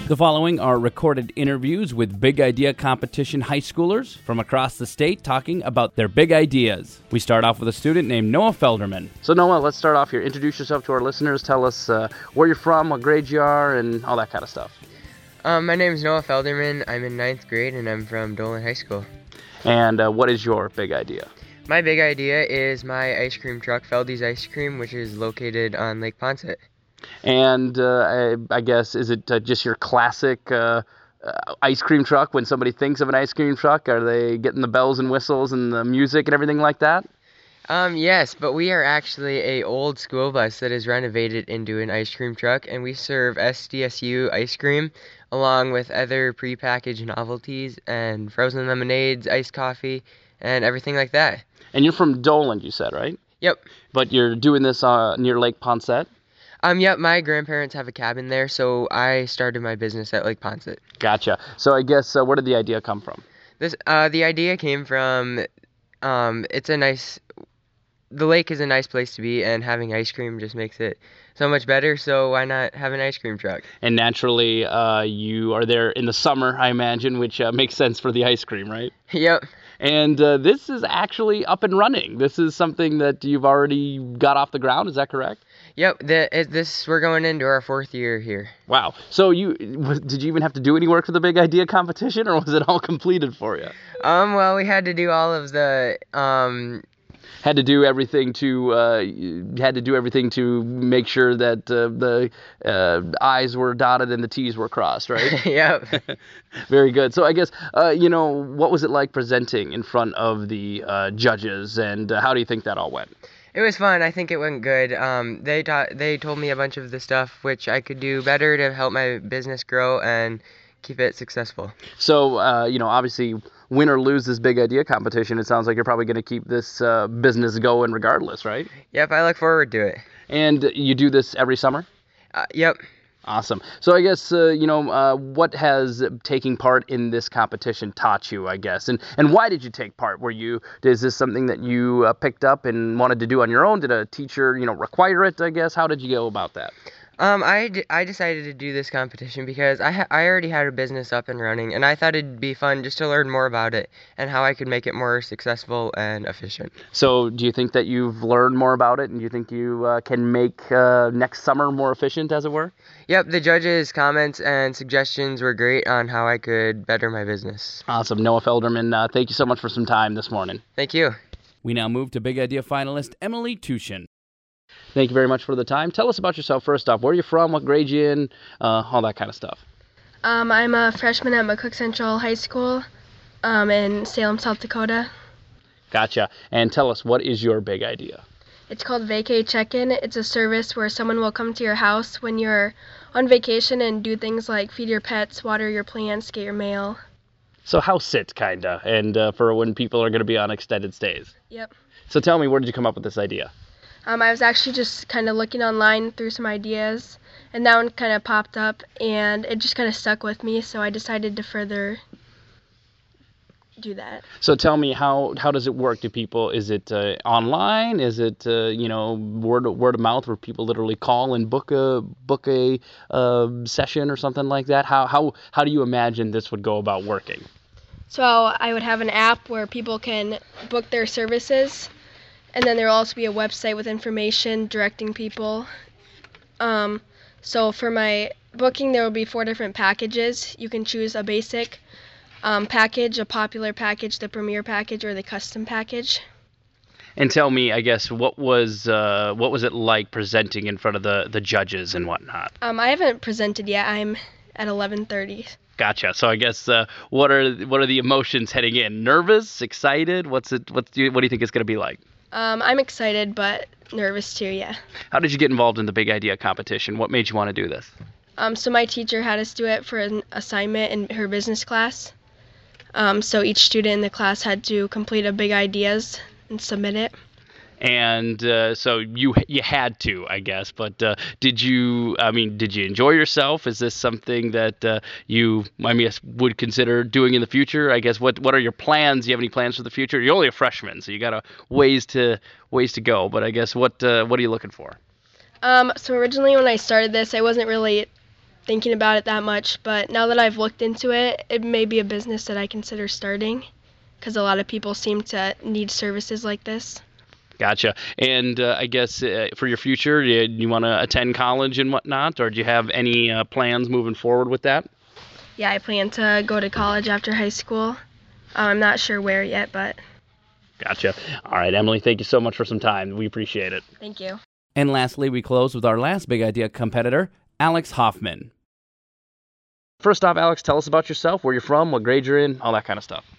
The following are recorded interviews with Big Idea Competition high schoolers from across the state talking about their big ideas. We start off with a student named Noah Felderman. So Noah, let's start off here. Introduce yourself to our listeners. Tell us where you're from, what grade you are, and all that kind of stuff. My name is Noah Felderman. I'm in 9th grade, and I'm from Dolan High School. And what is your big idea? My big idea is my ice cream truck, Feldy's Ice Cream, which is located on Lake Poncet. And I guess, is it just your classic ice cream truck? When somebody thinks of an ice cream truck, are they getting the bells and whistles and the music and everything like that? Yes, but we are actually a old school bus that is renovated into an ice cream truck, and we serve SDSU ice cream along with other prepackaged novelties and frozen lemonades, iced coffee, and everything like that. And you're from Dolan, you said, right? Yep. But you're doing this near Lake Poncet? Yep, my grandparents have a cabin there, so I started my business at Lake Poncet. Gotcha. So I guess, where did the idea come from? The idea came from, the lake is a nice place to be, and having ice cream just makes it so much better, so why not have an ice cream truck? And naturally, you are there in the summer, I imagine, which makes sense for the ice cream, right? Yep. And this is actually up and running. This is something that you've already got off the ground, is that correct? Yep, we're going into our 4th year here. Wow. So did you even have to do any work for the Big Idea competition, or was it all completed for you? Well, we had to do all of the, Had to do everything to make sure that the I's were dotted and the T's were crossed, right? Yep. Very good. So I guess, what was it like presenting in front of the judges, and how do you think that all went? It was fun. I think it went good. They told me a bunch of the stuff which I could do better to help my business grow and keep it successful. So, obviously, win or lose this Big Idea competition, it sounds like you're probably going to keep this business going regardless, right? Yep, I look forward to it. And you do this every summer? Yep. Awesome. So I guess, what has taking part in this competition taught you, I guess? And why did you take part? Is this something that you picked up and wanted to do on your own? Did a teacher, require it, I guess? How did you go about that? I decided to do this competition because I already had a business up and running, and I thought it'd be fun just to learn more about it and how I could make it more successful and efficient. So do you think that you've learned more about it, and do you think you can make next summer more efficient, as it were? Yep, the judges' comments and suggestions were great on how I could better my business. Awesome. Noah Felderman, thank you so much for some time this morning. Thank you. We now move to Big Idea finalist Emily Tushin. Thank you very much for the time. Tell us about yourself first off. Where are you from? What grade you in? All that kind of stuff. I'm a freshman at McCook Central High School in Salem, South Dakota. Gotcha. And tell us, what is your big idea? It's called Vacay Check-In. It's a service where someone will come to your house when you're on vacation and do things like feed your pets, water your plants, get your mail. So house sit, kind of, and for when people are going to be on extended stays. Yep. So tell me, where did you come up with this idea? I was actually just kind of looking online through some ideas, and that one kind of popped up, and it just kind of stuck with me, so I decided to further do that. So tell me, how does it work? Is it online? Is it word of mouth, where people literally call and book a session or something like that? How do you imagine this would go about working? So I would have an app where people can book their services. And then there will also be a website with information directing people. So for my booking, there will be 4 different packages. You can choose a basic package, a popular package, the premier package, or the custom package. And tell me, I guess, what was it like presenting in front of the judges and whatnot? I haven't presented yet. I'm at 11:30. Gotcha. So I guess what are the emotions heading in? Nervous, excited? What do you think it's going to be like? I'm excited, but nervous too, yeah. How did you get involved in the Big Idea competition? What made you want to do this? So my teacher had us do it for an assignment in her business class. So each student in the class had to complete a Big Ideas and submit it. And so you had to, I guess. But did you enjoy yourself? Is this something that you would consider doing in the future? I guess what are your plans? Do you have any plans for the future? You're only a freshman, so you got a ways to go. But I guess what are you looking for? So originally when I started this, I wasn't really thinking about it that much, but now that I've looked into it, it may be a business that I consider starting because a lot of people seem to need services like this. Gotcha. And I guess for your future, do you want to attend college and whatnot, or do you have any plans moving forward with that? Yeah, I plan to go to college after high school. I'm not sure where yet, but... Gotcha. All right, Emily, thank you so much for some time. We appreciate it. Thank you. And lastly, we close with our last big idea competitor, Alex Hoffman. First off, Alex, tell us about yourself, where you're from, what grade you're in, all that kind of stuff.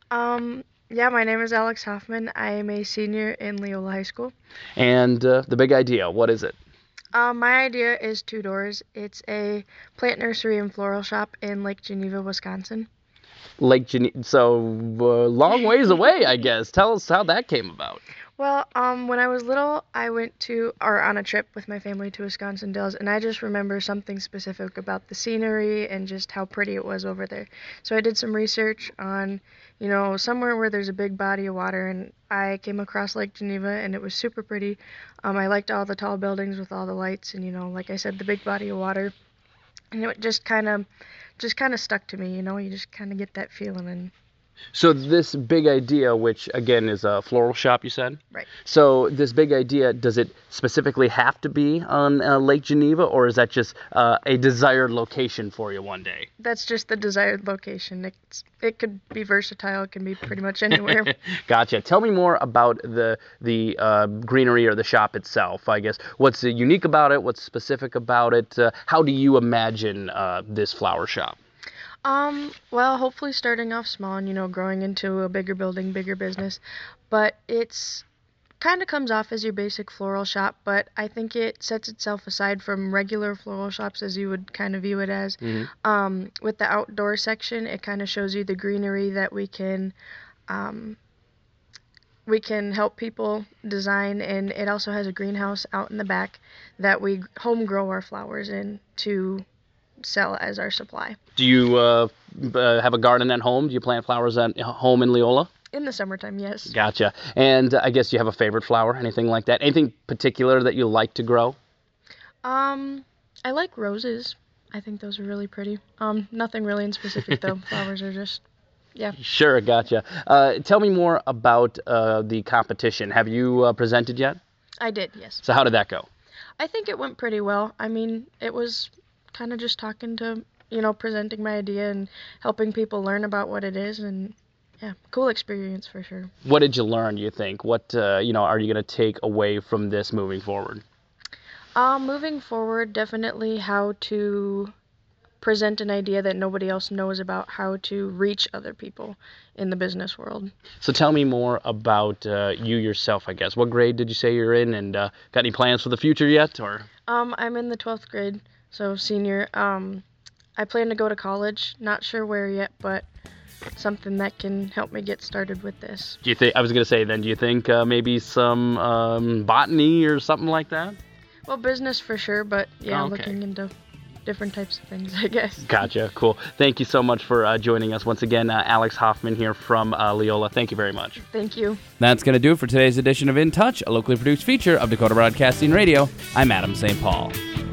Yeah, my name is Alex Hoffman. I am a senior in Leola High School. And the big idea, what is it? My idea is Two Doors. It's a plant nursery and floral shop in Lake Geneva, Wisconsin. Lake Geneva, so long ways away, I guess. Tell us how that came about. Well, when I was little, I went on a trip with my family to Wisconsin Dells, and I just remember something specific about the scenery and just how pretty it was over there. So I did some research on, somewhere where there's a big body of water, and I came across Lake Geneva, and it was super pretty. I liked all the tall buildings with all the lights, and like I said, the big body of water, and it just kind of stuck to me. You just kind of get that feeling. And so this big idea, which again is a floral shop, you said? Right. So this big idea, does it specifically have to be on Lake Geneva, or is that just a desired location for you one day? That's just the desired location. It could be versatile. It can be pretty much anywhere. Gotcha. Tell me more about the greenery or the shop itself. I guess what's unique about it? What's specific about it? How do you imagine this flower shop? Well, hopefully starting off small and, growing into a bigger building, bigger business. But it's kind of comes off as your basic floral shop, but I think it sets itself aside from regular floral shops as you would kind of view it as. Mm-hmm. With the outdoor section, it kind of shows you the greenery that we can help people design, and it also has a greenhouse out in the back that we home grow our flowers in to sell as our supply. Do you have a garden at home? Do you plant flowers at home in Leola? In the summertime, yes. Gotcha. And I guess you have a favorite flower, anything like that? Anything particular that you like to grow? I like roses. I think those are really pretty. Nothing really in specific though. Flowers are just, yeah. Sure, gotcha. Tell me more about the competition. Have you presented yet? I did, yes. So how did that go? I think it went pretty well. I mean, it was kind of just talking to, presenting my idea and helping people learn about what it is, and yeah, cool experience for sure. What did you learn, do you think? What, are you going to take away from this moving forward? Moving forward, definitely how to present an idea that nobody else knows about, how to reach other people in the business world. So tell me more about you yourself, I guess. What grade did you say you're in, and got any plans for the future yet? Or I'm in the 12th grade. So senior, I plan to go to college. Not sure where yet, but something that can help me get started with this. Do you think? I was gonna say then. Do you think maybe some botany or something like that? Well, business for sure, but yeah, looking into different types of things, I guess. Gotcha. Cool. Thank you so much for joining us once again, Alex Hoffman here from Leola. Thank you very much. Thank you. That's going to do it for today's edition of In Touch, a locally produced feature of Dakota Broadcasting Radio. I'm Adam St. Paul.